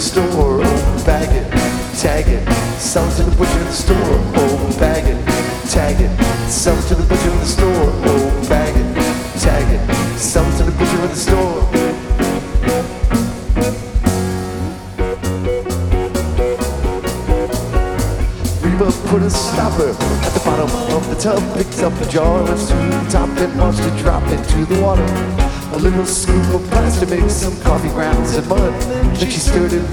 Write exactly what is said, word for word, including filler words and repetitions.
store, oh, bag it, tag it, sell it to the butcher in the store, oh, bag it, tag it, sell it to the butcher in the store, oh, bag it, tag it, sell it to the butcher in the store. Reba put a stopper at the bottom of the tub, picked up a jar of to the top and watched it drop into the water. A little scoop of plastic makes some coffee grounds and mud. Then she stirred it